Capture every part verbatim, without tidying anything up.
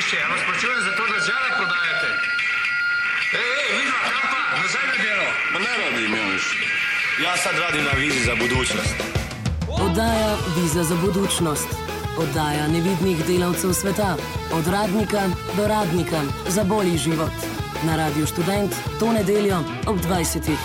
Čušće, ja vas počujem za to da zjave prodajete. Ej, ej, vidva, kampa, nazaj na djelo. Pa ne radim ja više. Ja sad radim na vizi za budućnost. Oddaja Viza za budućnost. Oddaja nevidnih delavcev sveta. Od radnika do radnika za bolji život. Na Radiu Študent to nedeljo ob dvajsetih.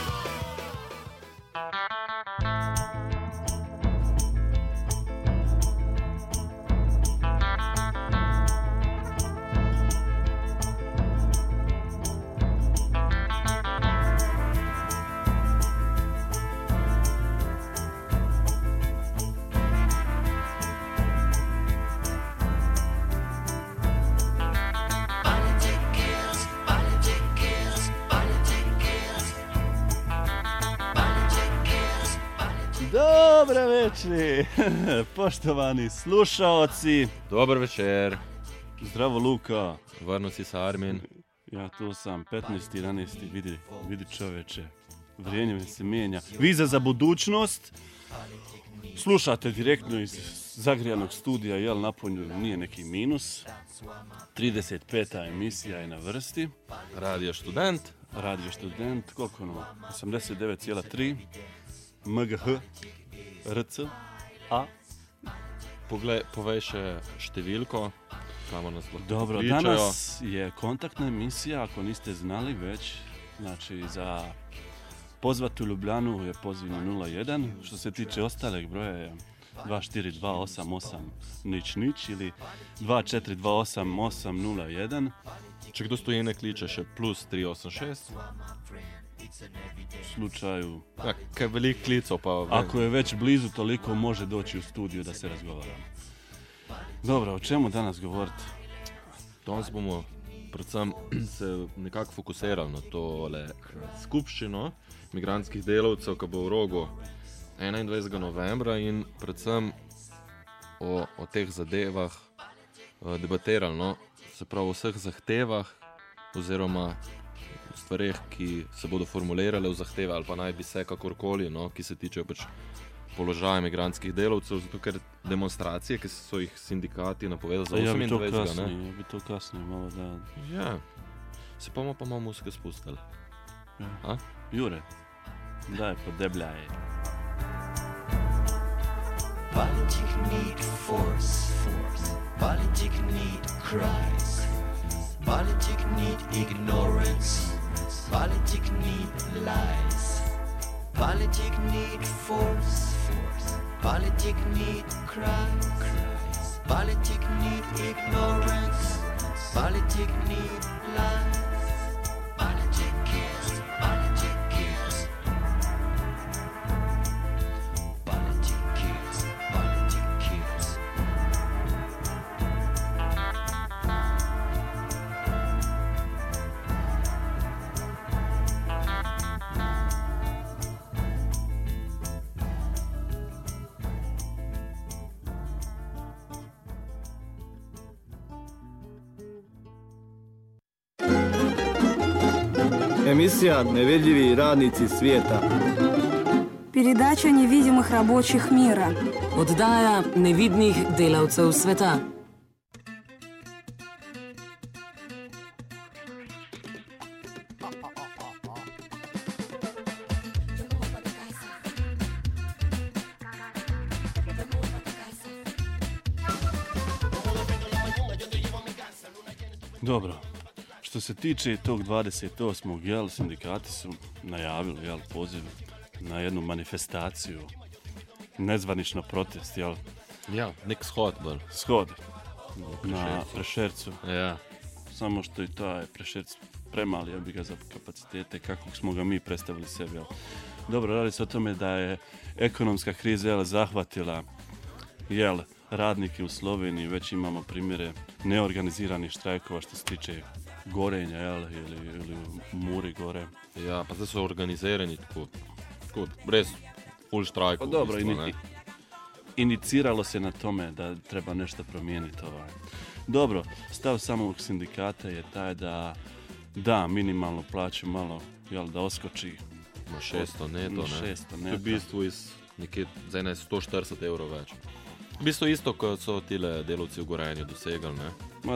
Dobar večer, poštovani slušaoci. Dobar večer. Zdravo Luka. Vrno si sa Armin. Ja tu sam, petnaesti jedanaesti vidi, vidi čoveče. Vrijeme se mijenja. Viza za budućnost. Slušate direktno iz zagrijanog studija, jel napunju nije neki minus. trideset peta emisija je na vrsti. Radio Študent. Radio Študent, koliko ono? osamdeset devet zarez tri. M G H, R C, A. Poglej, povej še številko, kamo nas lahko Dobro, pričajo. danas je kontaktna emisija, ako niste znali već, znači za pozvati u Ljubljanu je pozivno nula jedan, što se tiče ostalih broja je dva četiri dva osam osam nič nič ili dva četiri dva osam osam nula jedan. Če kdo stoji ne kliče še plus tri osem šest. U slučaju, Ja, kaj velik klicov pa... ako je već blizu toliko, može doći u studiju da se razgovaramo. Dobro, o čemu danas govoriti? Danes bomo predvsem se nekako fokusirali na tole skupščino migrantskih delavcev, ki bo v Rogu enaindvajsetega novembra in predvsem o, o teh zadevah uh, debatirali, no? Se pravi o vseh zahtevah oziroma stvareh, ki se bodo formulirale v zahteve ali pa naj bi se kakorkoli, no, ki se tičejo pač položaja migrantskih delavcev, zato ker demonstracije, ki so jih sindikati napovedali za Ja bi to osemindvajsetega, kasnije, ne? ja bi to kasnije malo da... Ja, se pa bomo pa malo muzike spustili. Ja. A? Jure, daj podebljaje. Politic need force, force. Politic need cries. Politic need ignorance. Politic need lies. Politic need force, force. Politic need cries. cries. Politic need ignorance. Politic need lies. Politic kills. Politic kills. Politic kills. Politic kills. Emisija Nevidljivi radnici svijeta. Передача невидимых рабочих мира. Oddaja nevidnih delavcev sveta. Dobro, što se tiče tog dvadeset osmog jel, sindikati su najavili jel, poziv na jednu manifestaciju, nezvanično protest, jel, Ja, nek shod bolj. shod na Prešercu. Ja. Samo što je taj Prešerc premali, ja bi ga za kapacitete kako smo ga mi predstavili sebi. Jel. Dobro, radi se o tome da je ekonomska kriza jel, zahvatila jel, radnike u Sloveniji, već imamo primjere neorganiziranih štrajkova što se tiče gorenja jel, ili, ili u Muri gore. Ja, pa zdaj so organizirani tako, tako res full štrajkov. Pa dobro, v bistvu, ini, ne. iniciralo se na tome da treba nešto promijeniti. Ovaj. Dobro, stav samog sindikata je taj da da minimalnu plaću malo, jel, da oskoči Na šeststo neto, na ne. šeststo To je v neto. bistvu iz nekje za ene sto štirideset evrov več. V bistvu isto, kot so tile delavci v Gorenju dosegali, ne? Ma,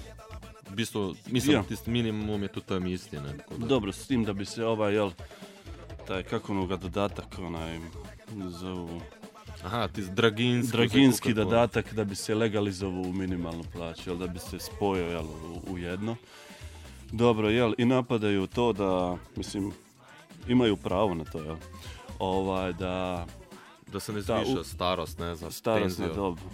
V bistvu, mislim, Ja. tisti minimum je tudi tam isti, ne? Tako da- dobro, s tim da bi se ovaj, jel, taj, kako onoga dodatak, onaj, zovu, Aha, tisti draginski. draginski zdaj, kako- dodatak da bi se legalizovao u minimalnu plaću, jel, da bi se spojio, jel, u, u jedno. Dobro, jel, i napadaju to da, mislim, imaju pravo na to, jel, ovaj, da Da se ne Da, u- zviša starost, ne, za starosna penziju. dob.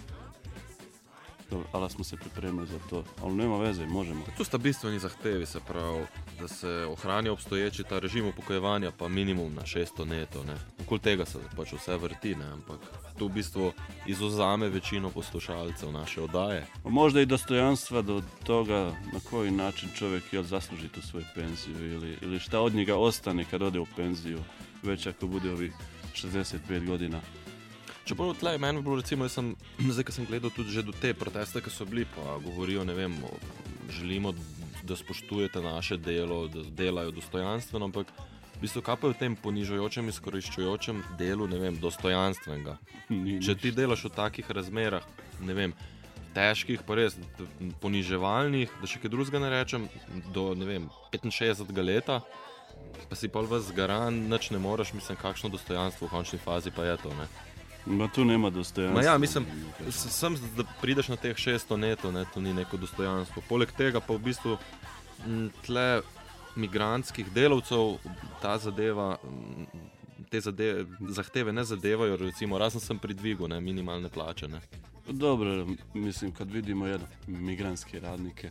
Dobro, ali smo se pripremili za to, ali nema veze, možemo. Tu sta bistveni zahtevi, se pravi, da se ohrani obstoječi ta režim upokojevanja, pa minimum na šeststo neto, ne. Okoli tega se pač vse vrti, ne, ampak tu v bistvu izuzame večino poslušalcev naše oddaje. Možda i dostojanstva do toga na koji način čovjek, jel, zasluži tu svoju penziju ili, ili šta od njega ostane kad ode u penziju, već ako bude ovih šezdeset pet godina. Čeprav tle, meni je bilo recimo, jaz sem, zdaj, ko sem gledal tudi že do te proteste, ki so bili, pa govorijo, ne vem, o, želimo, da spoštujete naše delo, da delajo dostojanstveno, ampak v bistvu kaj pa je v tem ponižujočem, izkoriščujočem delu, ne vem, dostojanstvenega. Ni Če ti delaš v takih razmerah, ne vem, težkih, pa res t- poniževalnih, da še kaj drugega ne rečem, do, ne vem, petinšestdesetega leta, pa si pa vas zgaran, nič ne moreš, mislim, kakšno dostojanstvo v končni fazi pa je to, ne. Ma tu nema dostojanstva. Ma ja, mislim, s- sem, da prideš na teh šeststo neto, ne, to ni neko dostojanstvo. Poleg tega pa v bistvu m, tle migrantskih delavcev ta zadeva, m, te zadeve, zahteve ne zadevajo, recimo, razen sem pri dvigu, ne, minimalne plače, ne. Dobro, mislim, kad vidimo jedno, migrantske radnike,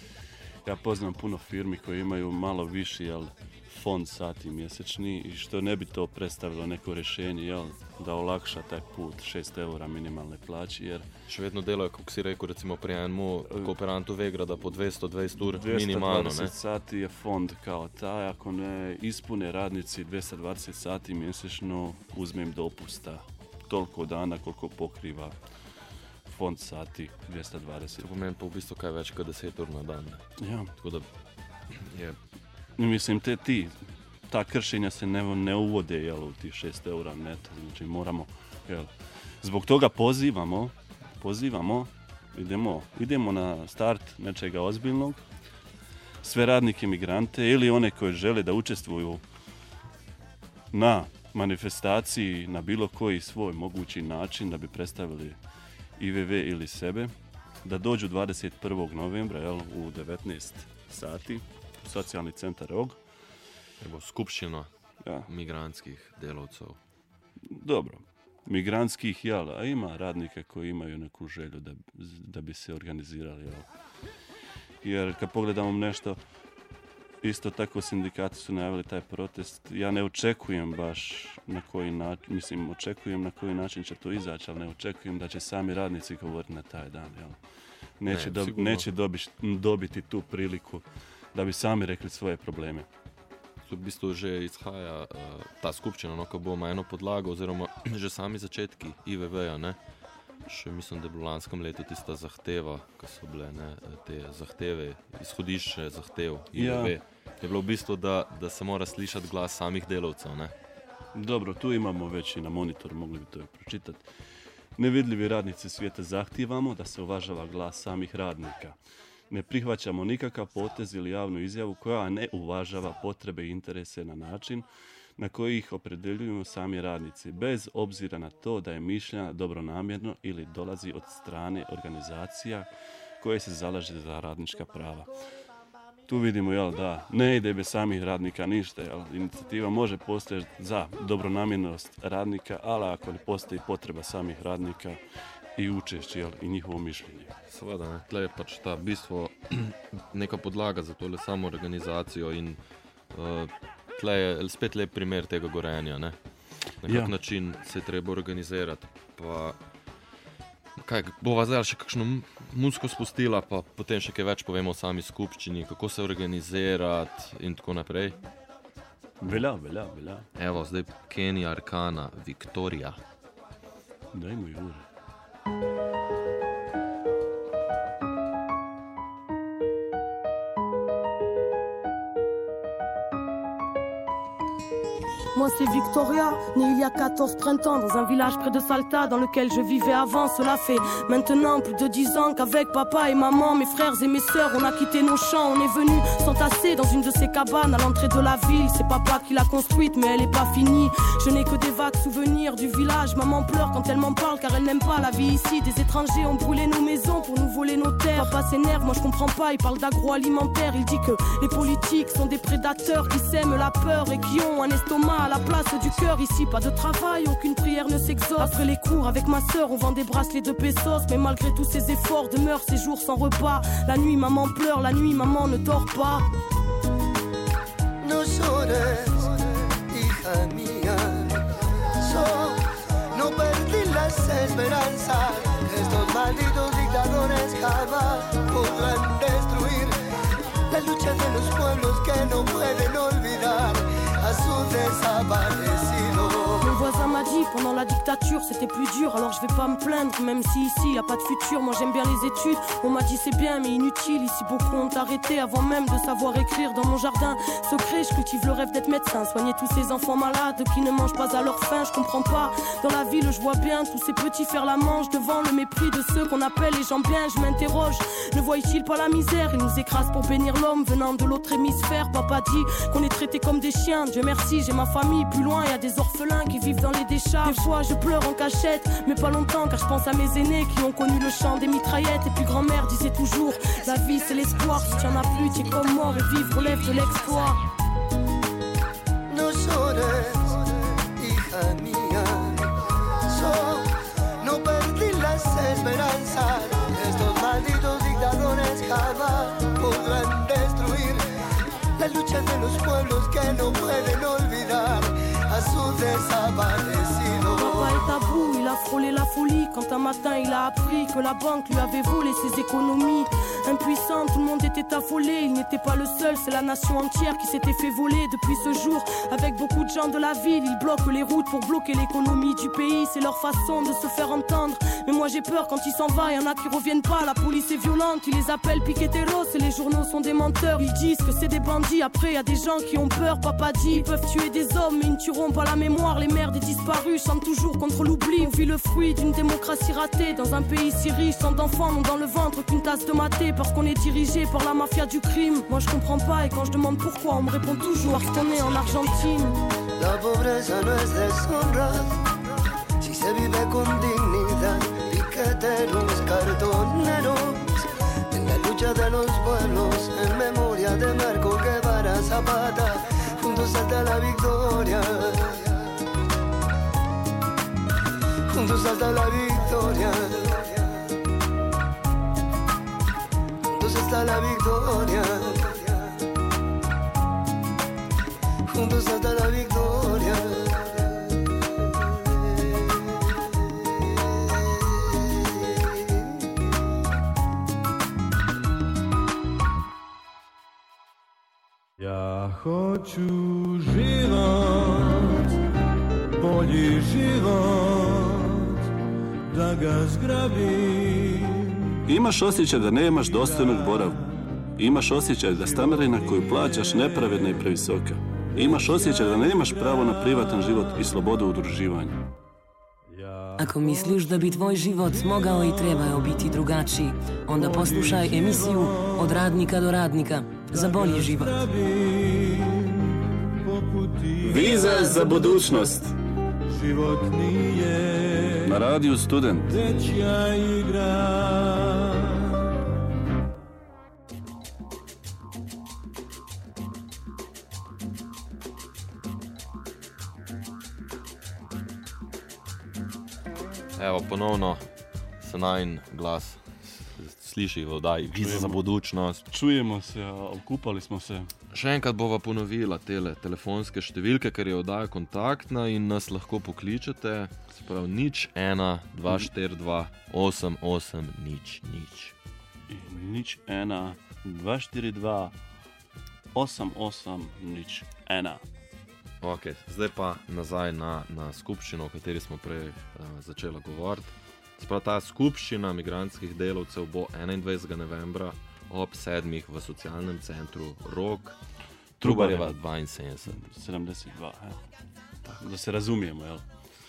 ja poznam puno firmi koji imaju malo viši, jel, fond sati mjesečni i što ne bi to predstavilo neko rješenje, jel, da olakša taj put šest eura minimalne plaće, jer Še vedno delajo, kako si rekel, recimo pri enemu kooperantu Vegrada po dvesto dvajset ur dvjesto minimalno, dvadeset ne. sati je fond kao taj, ako ne ispune radnici dvjesto dvadeset sati mjesečno, uzme im dopusta toliko dana koliko pokriva fond sati dvjesto dvadeset. To pomeni pa v bistvu kaj več kot deset ur na dan, ne. Ja. Tako da je Mislim, te ti, ta kršenja se ne, ne uvode, jel, u tih šest eura neto, znači moramo, jel, zbog toga pozivamo, pozivamo, idemo, idemo na start nečega ozbiljnog, sve radnike migrante ili one koji žele da učestvuju na manifestaciji na bilo koji svoj mogući način da bi predstavili I V V ili sebe, da dođu dvadeset prvog novembra, jel, u devetnaest sati, u socijalni centar Rog. Evo, skupščina Ja, migrantskih delavcev. dobro, migrantskih, jel, a ima radnika koji imaju neku želju da, da bi se organizirali, jel. Jer kad pogledamo nešto, isto tako sindikati su najavili taj protest. Ja ne očekujem baš na koji način, mislim, očekujem na koji način će to izaći, ali ne očekujem da će sami radnici govoriti na taj dan, jel. Neće, Ne, dob- sigurno. neće dobiš- dobiti tu priliku da bi sami rekli svoje probleme. Tu v bistvu že izhaja uh, ta skupščina, no, ko bo ima eno podlago, oziroma že sami začetki I V V-ja, ne. Še mislim, da je bilo v lanskem letu tista zahteva, ko so bile, ne, te zahteve, izhodišče zahtev I V V. Ja. Je bilo v bistvu, da, da se mora slišati glas samih delavcev, ne. Dobro, tu imamo već i na monitoru, mogli bi to i pročitati. Nevidljivi radnici svijeta zahtijevamo da se uvažava glas samih radnika. Ne prihvaćamo nikakav potez ili javnu izjavu koja ne uvažava potrebe i interese na način na koji ih opredjeljuju sami radnici, bez obzira na to da je mišljena dobronamjerno ili dolazi od strane organizacija koje se zalaže za radnička prava. Tu vidimo, jel, da ne ide bez samih radnika ništa, jel. Inicijativa može postojati za dobronamjernost radnika, ali ako ne postoji potreba samih radnika i učešće, jel, i njihovo mišljenje. Seveda, ne. Tle je pač ta bistvo neka podlaga za tole samo organizacijo in uh, tle je spet lep primer tega gorenja, ne. Na kak Ja. način se je treba organizirati, pa kaj, bova zdaj še kakšno m- muziko spustila, pa potem še kaj več povemo o sami skupščini, kako se organizirati in tako naprej. Velja, velja, velja. Evo, zdaj Kenny Arcana, Victoria. Dajmo Jure. Moi c'est Victoria, née il y a quatorze printemps dans un village près de Salta dans lequel je vivais avant. Cela fait maintenant plus de dix ans qu'avec papa et maman, mes frères et mes sœurs, on a quitté nos champs. On est venus s'entasser dans une de ces cabanes à l'entrée de la ville. C'est papa qui l'a construite mais elle est pas finie. Je n'ai que des vagues souvenirs du village. Maman pleure quand elle m'en parle car elle n'aime pas la vie ici. Des étrangers ont brûlé nos maisons pour nous voler nos terres. Papa s'énerve, moi je comprends pas, il parle d'agroalimentaire. Il dit que les politiques sont des prédateurs qui sèment la peur et qui ont un estomac à la place du cœur. Ici pas de travail, aucune prière ne s'exauce. Après les cours avec ma sœur on vend des bracelets de pesos. Mais malgré tous ces efforts demeurent ces jours sans repas. La nuit maman pleure, la nuit maman ne dort pas. No llores, hija mía, so, no perdí las esperanzas. Estos malditos dictadores jamás podrán destruir la lucha de los pueblos que no pueden olvidar a su desaparecido. Mon voisin m'a dit pendant la dictature c'était plus dur. Alors je vais pas me plaindre même si ici y a pas de futur. Moi j'aime bien les études, on m'a dit c'est bien mais inutile. Ici beaucoup ont arrêté avant même de savoir écrire. Dans mon jardin secret je cultive le rêve d'être médecin, soigner tous ces enfants malades qui ne mangent pas à leur faim. Je comprends pas, dans la ville je vois bien tous ces petits faire la manche devant le mépris de ceux qu'on appelle les gens bien. Je m'interroge, ne voient-ils pas la misère? Ils nous écrasent pour bénir l'homme venant de l'autre hémisphère. Papa dit qu'on est traités comme des chiens. Dieu merci j'ai ma famille, plus loin y a des orphelins qui vivent dans les décharges. Des fois je pleure en cachette, mais pas longtemps car je pense à mes aînés qui ont connu le chant des mitraillettes. Et puis grand-mère disait toujours, la vie c'est l'espoir, si tu en as plus tu es comme mort et vivre relève de l'exploit. No llores, hija mía, so, no perdí las esperanzas. Estos malditos dictadores jamás podrán destruir la lucha de los pueblos que no pueden olvidar a su desaparecido. Papa est à bout, il a frôlé la folie quand un matin il a appris que la banque lui avait volé ses économies. Impuissant, tout le monde était affolé, il n'était pas le seul, c'est la nation entière qui s'était fait voler. Depuis ce jour, avec beaucoup de gens de la ville, ils bloquent les routes pour bloquer l'économie du pays. C'est leur façon de se faire entendre, mais moi j'ai peur quand il s'en va, y en a qui reviennent pas. La police est violente, ils les appellent piqueteros et les journaux sont des menteurs. Ils disent que c'est des bandits, après y a des gens qui ont peur. Papa dit, ils peuvent tuer des hommes mais ils ne tueront pas la mémoire. Les mères des disparus chantent toujours contre l'oubli. On vit le fruit d'une démocratie ratée dans un pays si riche, tant d'enfants n'ont dans le ventre qu'une tasse de maté parce qu'on est dirigé par la mafia du crime. Moi je comprends pas et quand je demande pourquoi on me répond toujours parce qu'on est en Argentine. La pobreza no es deshonra si se vive con dignidad. Piqueteros, cartoneros, en la lucha de los pueblos, en memoria de Marco Guevara Zapata, juntos hasta la victoria. Juntos hasta la victoria. Juntos hasta la victoria. Juntos hasta la victoria. Ja hoću život, bolji život, da ga zgrabim. Imaš osjećaj da nemaš dostojnog boravka. Imaš osjećaj da stanarina koju plaćaš nepravedna i previsoka. Imaš osjećaj da nemaš pravo na privatan život i slobodu udruživanja. Ako misliš da bi tvoj život mogao i trebao biti drugačiji, onda poslušaj emisiju Od radnika do radnika za bolji život. Viza za budućnost. Život nije na radiju Student. dečja igra. Evo, ponovno se najin glas sliši v oddaji Viza za budućnost. Čujemo se, okupali smo se. Še enkrat bova ponovila tele telefonske številke, ker je oddaja kontaktna in nas lahko pokličete. Se pravi nič ena dva štiri dva osem osem nič nič. Nič ena dva štiri dva osem osem nič ena. Ok, zdaj pa nazaj na, na skupščino, o kateri smo prej uh, začela govoriti. Sprav ta skupščina migrantskih delavcev bo enaindvajsetega novembra ob sedmih v socialnem centru Rog, Trubarjeva dvainsedemdeset. sedemdeset dva, ja. da se razumijemo, jel?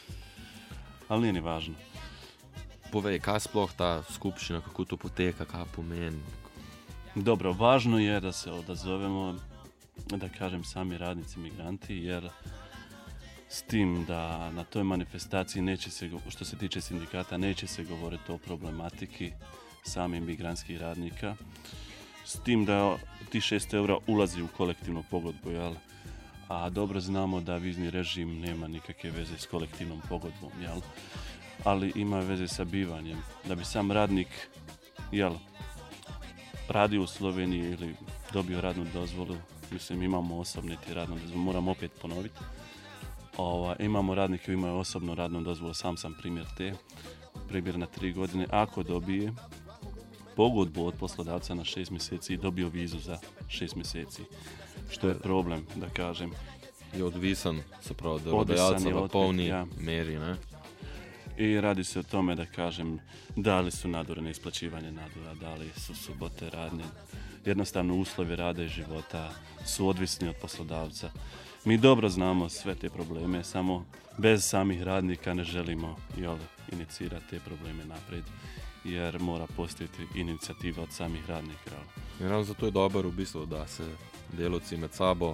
Ali nije ni važno. Povej, kaj sploh ta skupščina, kako to poteka, kaj pomeni? Dobro, važno je da se odazovemo, da kažem, sami radnici migranti, jer s tim da na toj manifestaciji neće se, što se tiče sindikata, neće se govoriti o problematiki samih migrantskih radnika, s tim da ti šest eura ulazi u kolektivnu pogodbu, jel? A dobro znamo da vizni režim nema nikakve veze s kolektivnom pogodbom, jel? Ali ima veze sa bivanjem. Da bi sam radnik, jel, radio u Sloveniji ili dobio radnu dozvolu, mislim imamo osobne ti radnu dozvolu, moram opet ponoviti. Ova, imamo radnike koji imaju osobnu radnu dozvolu, sam sam primjer te, primjer na tri godine, ako dobije pogodbu od poslodavca na šest mjeseci i dobio vizu za šest mjeseci, što je problem, da kažem. Je odvisan, se pravi, da rodajalca v polni ja. meri, ne? I radi se o tome, da kažem, da li su nadore na isplaćivanje nadora, da li su subote radne. Jednostavno uslovi rada i života su odvisni od poslodavca. Mi dobro znamo sve te probleme, samo bez samih radnika ne želimo jel, inicirati te probleme naprijed, jer mora postojati inicijativa od samih radnika. Ravno zato je dobar v bistvu, da se delavci med sabo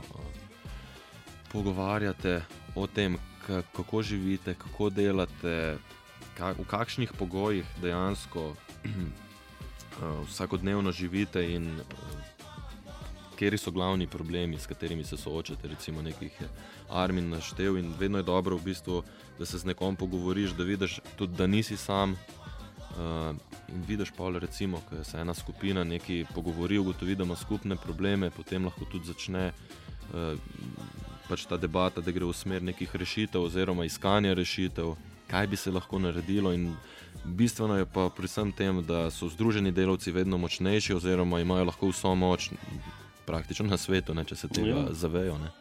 pogovarjate o tem, kako živite, kako delate, v kakšnih pogojih dejansko vsakodnevno živite in kateri so glavni problemi, s katerimi se soočate. Recimo nekih je Armin naštel in vedno je dobro v bistvu, da se z nekom pogovoriš, da vidiš tudi, da nisi sam in vidiš pa recimo, ko se ena skupina neki pogovori, ugotovi, da ima skupne probleme, potem lahko tudi začne pač ta debata, da gre v smer nekih rešitev oziroma iskanja rešitev, kaj bi se lahko naredilo in bistveno je pa pri vsem tem, da so združeni delavci vedno močnejši oziroma imajo lahko vso moč praktično na svetu, ne, če se tega ja. zavejo. Ne.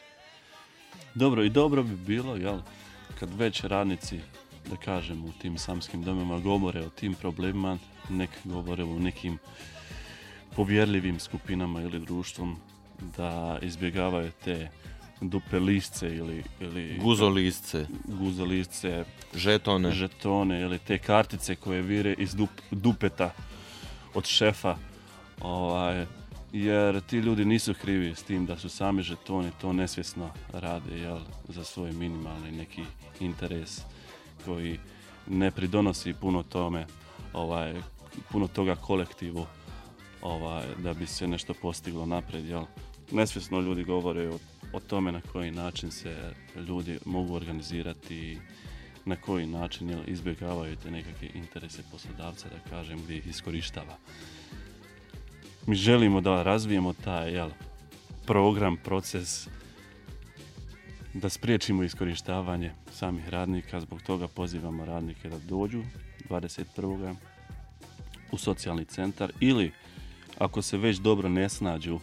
Dobro, i dobro bi bilo, jel, kad već radnici, da kažem, u tim samskim domima govore o tim problemima, nek govore u nekim povjerljivim skupinama ili društvom, da izbjegavaju te dupe lisce ili, ili guzolisce, guzolisce, žetone. žetone ili te kartice koje vire iz dup, dupeta od šefa, ovaj, jer ti ljudi nisu krivi s tim da su sami žetoni, to nesvjesno rade, jel, za svoj minimalni neki interes koji ne pridonosi puno tome, ovaj, puno toga kolektivu, ovaj, da bi se nešto postiglo naprijed, jel. Nesvjesno ljudi govore o, o tome na koji način se ljudi mogu organizirati, na koji način jel, izbjegavaju te nekakve interese poslodavca, da kažem, gdje ih iskorištava. Mi želimo da razvijemo taj jel, program, proces, da spriječimo iskorištavanje samih radnika, zbog toga pozivamo radnike da dođu dvadeset prvog u socijalni centar ili ako se već dobro ne snađu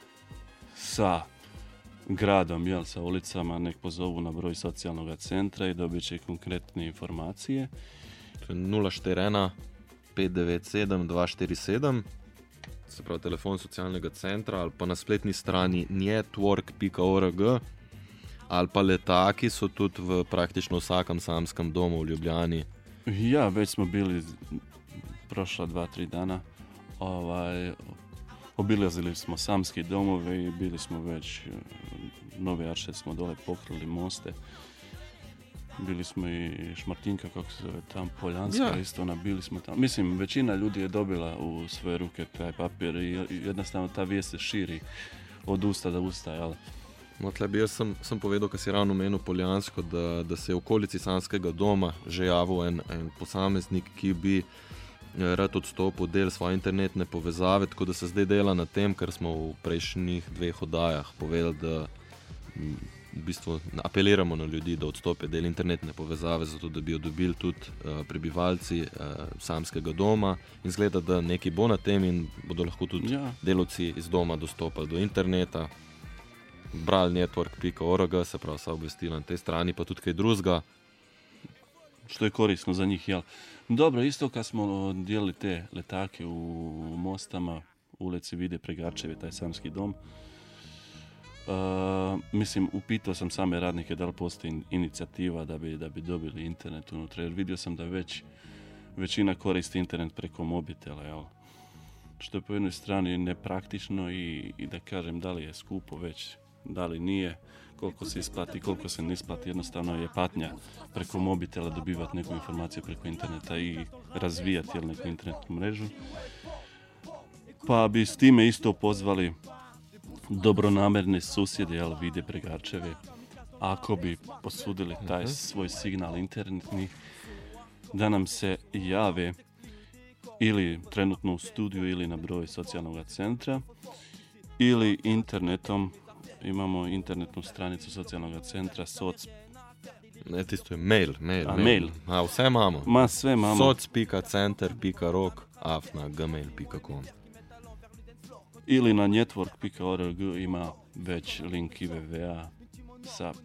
sa gradom, jel, sa ulicama, nek pozovu na broj socijalnog centra i dobit će konkretne informacije. nula štiri ena pet devet sedem dva štiri sedem, se pravi telefon socialnega centra, ali pa na spletni strani network pika org, ali pa letaki so tudi v praktično vsakem samskem domu v Ljubljani. Ja, već smo bili prošla dva, tri dana. Ovaj, obilazili smo samski domove i bili smo već Nove Arše smo dole pokrili moste. Bili smo i Šmartinka, kako se zove, tam Poljanska, ja. isto nabili smo tamo. Mislim, većina ljudi je dobila u svoje ruke taj papir i jednostavno ta vijest se širi od usta do usta, jel? No, tle bi jaz sem, sem povedal, ko si ravno omenil Poljansko, da, da se je v okolici Sanskega doma že javil en, en posameznik, ki bi rad odstopil del svoje internetne povezave, tako da se zdaj dela na tem, ker smo v prejšnjih dveh oddajah povedali, da v bistvu apeliramo na ljudi, da odstopijo del internetne povezave, zato da bi jo dobili tudi uh, prebivalci uh, Samskega doma in zgleda, da nekaj bo na tem in bodo lahko tudi ja. delavci iz doma dostopali do interneta. Brali network pika org, se pravi vsa obvestila na tej strani, pa tudi kaj drugega. Što je korisno za njih, jel? Dobro, isto kad smo dijelili te letake u Mostama, ulici Vide Pregarčevi, taj samski dom, Uh, mislim, upitao sam same radnike da li postoji inicijativa da bi, da bi dobili internet unutra, jer vidio sam da već većina koristi internet preko mobitela, jel? Što je po jednoj strani nepraktično i, i da kažem da li je skupo već, da li nije, koliko se isplati, koliko se ne isplati, jednostavno je patnja preko mobitela dobivati neku informaciju preko interneta i razvijati jel, neku internetnu mrežu. Pa bi s time isto pozvali dobronamerne susjede, jel, Vide Bregarčeve, ako bi posudili taj svoj signal internetni, da nam se jave ili trenutno u studiju ili na broj socijalnog centra ili internetom. Imamo internetnu stranicu socijalnog centra soc. Ne, tisto je mail, mail, A, mail. mail. A, vse imamo. Ma, sve imamo. soc pika center pika rok afna gmail pika com. Ili na network pika org ima već link i ve ve a sa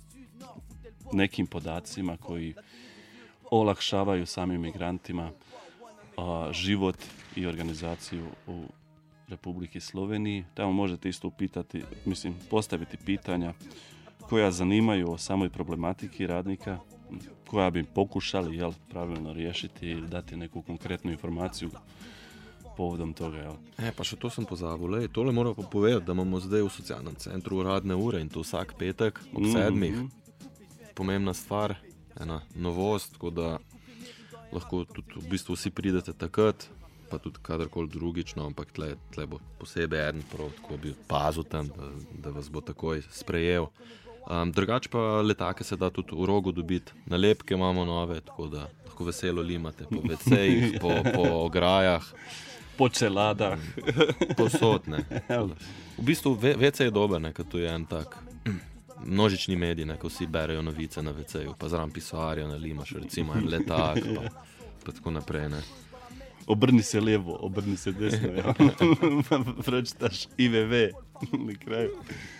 nekim podacima koji olakšavaju samim migrantima a, život i organizaciju u Republiki Sloveniji. Tamo možete isto upitati, mislim, postaviti pitanja koja zanimaju o samoj problematiki radnika, koja bi pokušali jel, pravilno riješiti ili dati neku konkretnu informaciju povodom toga. Jel. E, pa še to sem pozabil. Lej, tole moram pa povedati, da imamo zdaj v socialnem centru uradne ure in to vsak petek ob Mhm. sedmih. Pomembna stvar, ena novost, tako da lahko tudi v bistvu vsi pridete takrat, pa tudi kadarkoli drugič, no, ampak tle, tle bo posebej eden prav, tako bi pazil tam, da, da vas bo takoj sprejel. Um, drugače pa letake se da tudi v Rogu dobiti, nalepke imamo nove, tako da lahko veselo limate po ve cejih, po, po ograjah. Po čeladah. Povsod, ne. V bistvu ve, ve ce je dober, ne, ker to je en tak množični medij, ne, ko vsi berejo novice na ve ceju, pa zraven pisoarja nalimaš, recimo en letak, pa, pa tako naprej, ne. Obrni se levo, obrni se desno, ja. Pročitaš i ve ve na kraju.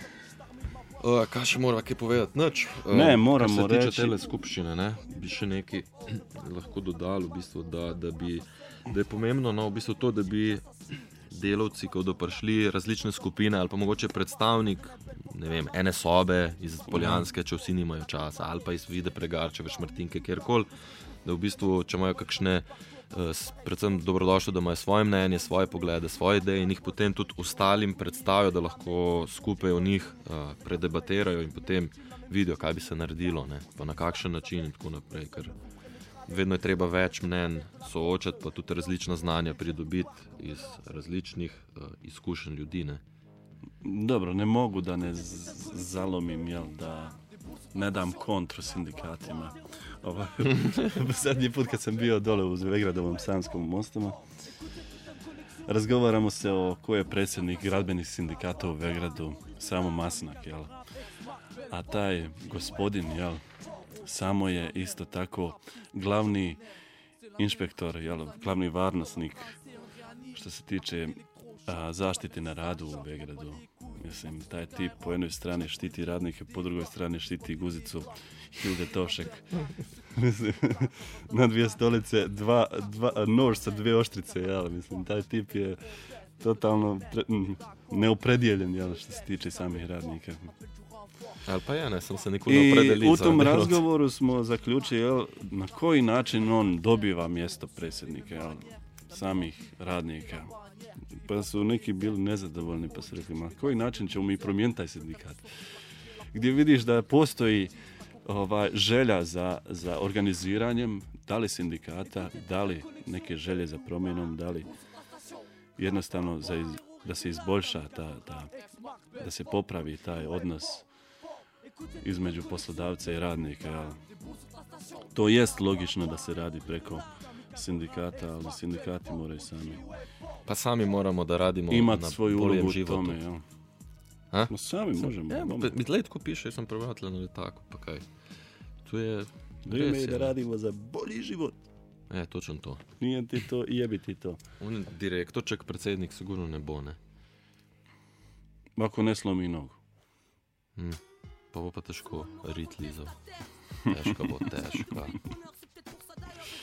Uh, kaj še moramo kaj povedati? Nič. Uh, Ne, moramo kar se tiče reči- tele skupščine, ne, bi še nekaj lahko dodali, v bistvu, da, da, bi, da je pomembno, no, v bistvu to, da bi delavci, ko bodo prišli različne skupine ali pa mogoče predstavnik, ne vem, ene sobe iz Poljanske, če vsi nimajo časa, ali pa iz Vide Bregarčeve, Šmartinke, kjerkoli, da v bistvu, če imajo kakšne, uh, s- predvsem dobrodošlo, da imajo svoje mnenje, svoje poglede, svoje ideje in jih potem tudi ostalim predstavijo, da lahko skupaj o njih uh, predebatirajo in potem vidijo, kaj bi se naredilo, ne, pa na kakšen način in tako naprej, ker vedno je treba več mnenj soočati, pa tudi različna znanja pridobiti iz različnih uh, izkušenj ljudi, ne. Dobro, ne mogu da ne z- zalomim, jel, da ne dam kontru sindikatima. Ovaj, zadnji put kad sam bio dole u Vegradovom Sanskom mostama, razgovaramo se o ko je predsjednik gradbenih sindikata u Vegradu, Samo Masnak, jel? A taj gospodin, jel, samo je isto tako glavni inšpektor, jel, glavni varnosnik što se tiče a, zaštite na radu u Vegradu. Mislim, taj tip po jednoj strani štiti radnike, po drugoj strani štiti guzicu Hilde Tošek. Mislim, na dvije stolice, dva, dva, nož sa dvije oštrice, jel? Mislim, taj tip je totalno pre, m, neopredijeljen, jel, što se tiče samih radnika. Ali pa ja, ne, sam se nikoli ne opredelil I u za tom delavce. razgovoru smo zaključili, jel, na koji način on dobiva mjesto predsjednika, jel, samih radnika. Pa su neki bili nezadovoljni, pa su rekli, na koji način ćemo mi promijeniti taj sindikat? Gdje vidiš da postoji ovaj, želja za, za organiziranjem, da li sindikata, da li neke želje za promjenom, da li jednostavno za iz, da se izboljša ta, ta, da se popravi taj odnos između poslodavca i radnika. Jel? To jest logično da se radi preko sindikata, ali sindikati moraju sami Pa sami moramo da radimo imati na svoju boljem ulogu u životu. tome. Jel? A? No, sami možemo. Ja, Dobro. mi tle tako piše, jaz sem prebral tle na letaku, pa kaj. To je Vrijeme res je da je, ne. radimo za bolji život. E, točno to. Nije ti to i jebi ti to. On direktorček, predsednik sigurno ne bo, ne. Ako ne slomi nogu. Hm. Pa bo pa težko rit lizal. Teška bo, teška.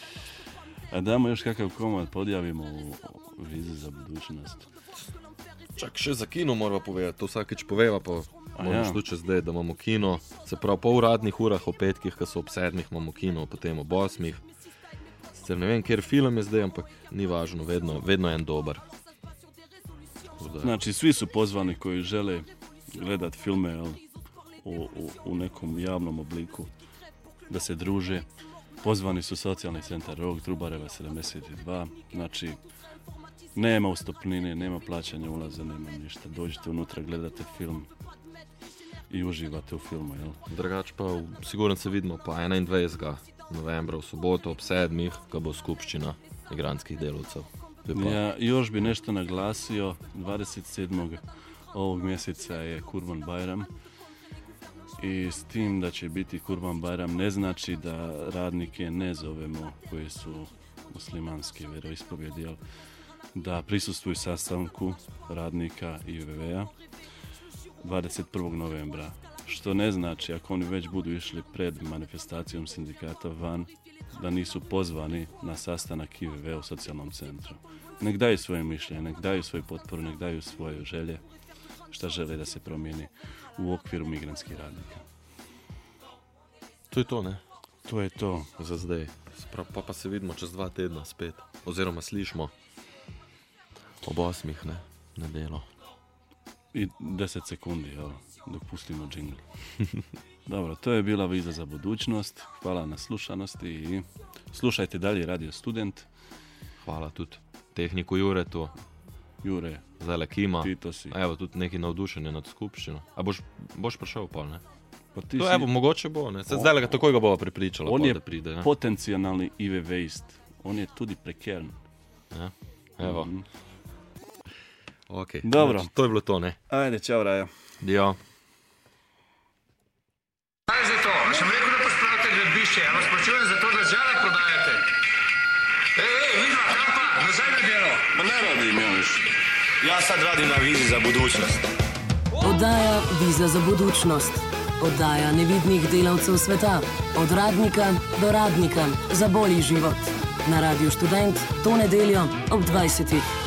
A damo još kakav komad, podjavimo u vizu za budućnost. Čak, še za kino moramo povedati, to vsakeč poveva, pa moramo ja. šluče zdaj, da imamo kino. Se pravi, po uradnih urah, o petkih, ko so ob sedmih, imamo kino, potem ob osmih. Sicer ne vem, kjer film je zdaj, ampak ni važno, vedno, vedno je en dober. Znači, svi su pozvani koji žele gledati filme jel, u, u, u nekom javnom obliku, da se druže. Pozvani su socijalni centar Rog, Trubareva sedamdeset dva, znači nema ustopnine, nema plaćanja ulaza, nema ništa. Dođite unutra, gledate film i uživate u filmu. Jel? Drugač pa v- sigurno se vidimo pa enaindvajsetega novembra v soboto ob sedmih, ko bo skupščina migrantskih delavcev. Bi pa- Ja još bi nešto naglasio, dvadeset sedmog ovog mjeseca je Kurban Bajram i s tim da će biti Kurban Bajram ne znači da radnike ne zovemo koji su muslimanske vjeroispovijedi, jel, da prisustvuju sastanku radnika I V V-a dvadeset prvog novembra. Što ne znači, ako oni već budu išli pred manifestacijom sindikata van, da nisu pozvani na sastanak I V V u socijalnom centru. Nek daju svoje mišljenje, nek daju svoju potporu, nek daju svoje želje, šta žele da se promijeni u okviru migrantskih radnika. To je to, ne? To je to. Za zdaj. Sprav, pa pa se vidimo čez dva tedna spet. Oziroma slišimo ob osmih, ne? Nedelo. I deset sekundi, jel, dok pustimo džingl. Dobro, to je bila Viza za budućnost. Hvala na slušanosti i slušajte dalje Radio Student. Hvala tudi tehniku Juretu. Jure. Zdaj Kima. Tito si. A evo, tudi neki navdušenje nad skupščino. A boš, boš prišel pol, ne? Pa ti To si- evo, mogoče bo, ne? Se On- zdaj ga takoj ga bova pripričala, On pol, je da pride, ne? potencijalni I V V-ist. On je tudi prekern. Ja, evo. Mhm. Ok, Dobro. znači, to je bilo to, ne? Ajde, čao Raja. Dio. Kaj je za to? A sem rekel, da pospravite gradbišče, a vas plačujem za to, da zjada prodajate. Ej, ej, vidva, kam pa? Nazaj na delo. Ma ne radim ja više. Ja sad radim na vizi za budućnost. Oddaja Viza za budućnost. Oddaja nevidnih delavcev sveta. Od radnika do radnika za bolji život. Na Radiu Študent to nedeljo ob dvajsetih.